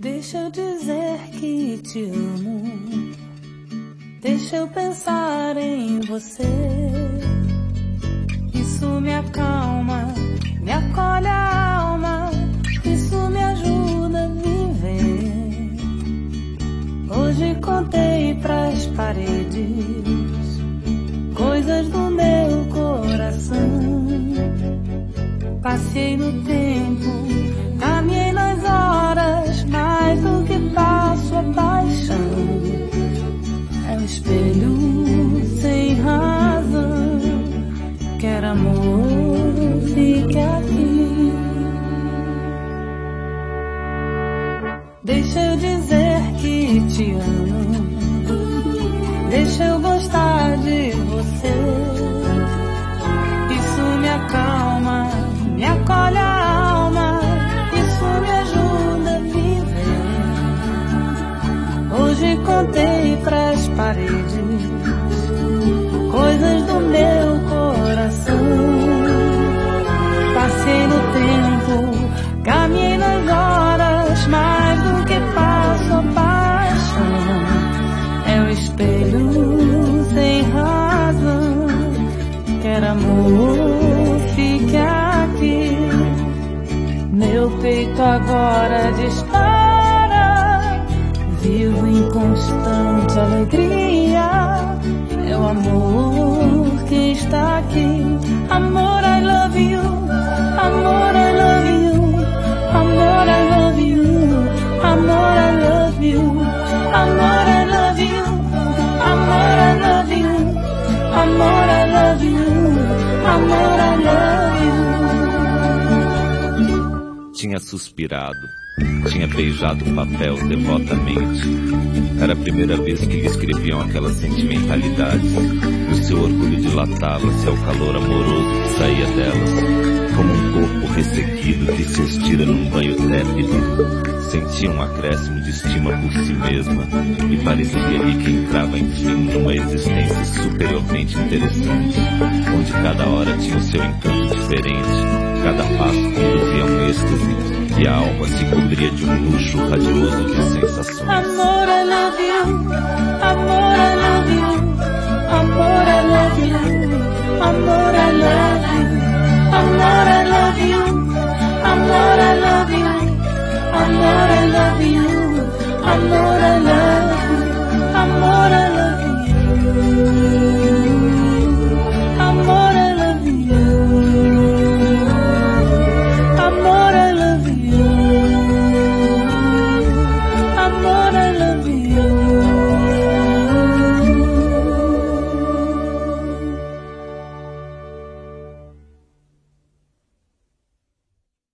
Deixa eu dizer que te amo, deixa eu pensar em você. Isso me acalma, me acolhe a alma, isso me ajuda a viver. Hoje contei pras paredes coisas do meu coração. Passei no tempo, caminhei nas horas, mais do que passo a paixão. É um espelho sem razão, quer amor, fique aqui. Deixa eu dizer que te amo, deixa eu gostar de você. Isso me acalma, me acolhe a alma, isso me ajuda a viver. Hoje contei pras paredes coisas do meu coração. Passei no tempo, caminhei nas horas, mais do que passo a paixão. É um espelho sem razão, quer amor, fique aqui. Meu peito agora dispara, vivo em constante alegria. É o amor que está aqui. Amor, I love you. Amor, I love you. Amor, I love you. Amor, I love you. Amor, I love you. Amor, I love you. Amor, I love you. Amor, I love you. Tinha suspirado, tinha beijado o papel devotamente. Era a primeira vez que lhe escreviam aquelas sentimentalidades. O seu orgulho dilatava-se ao calor amoroso que saía delas, como um corpo ressequido que se estira num banho tépido. Sentia um acréscimo de estima por si mesma e parecia-lhe que entrava enfim numa existência superiormente interessante, onde cada hora tinha o seu encanto diferente, cada passo conduzia a um êxtase e a alma se cobria de um luxo radioso de sensações. Amor, I love you. Amor, I love you. Amor, I love you. Amor, I love you. Amor, I love you. Amor, I love you. Amor, I love you. Amor,